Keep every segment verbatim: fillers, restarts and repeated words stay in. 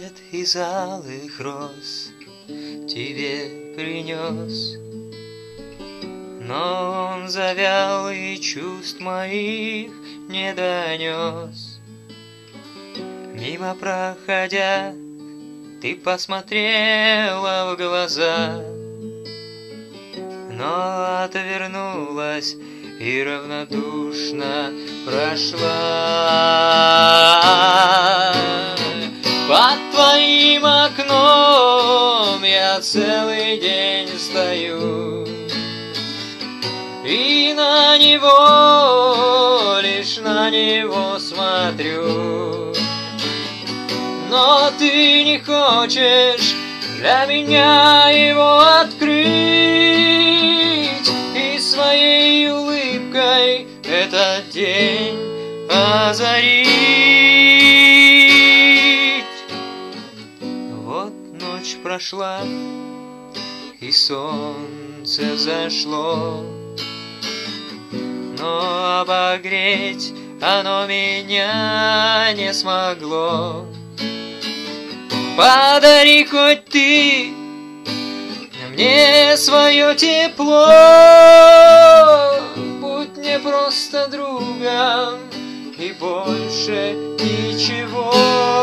Букет из алых роз тебе принес, но он завял и чувств моих не донес. Мимо проходя, ты посмотрела в глаза, но отвернулась и равнодушно прошла. Под твоим окном я целый день стою и на него, лишь на него смотрю. Но ты не хочешь для меня его открыть и своей улыбкой этот день озарить. Вот ночь прошла, и солнце взошло, но обогреть оно меня не смогло. Подари хоть ты мне свое тепло, будь мне просто другом и больше ничего.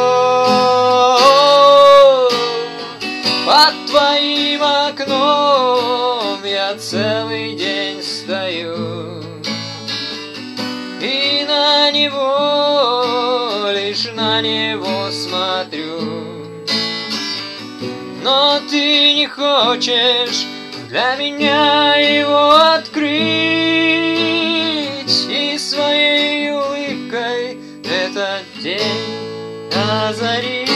Под твоим окном я целый день стою и на него, лишь на него смотрю. Но ты не хочешь для меня его открыть и своей улыбкой этот день озарить.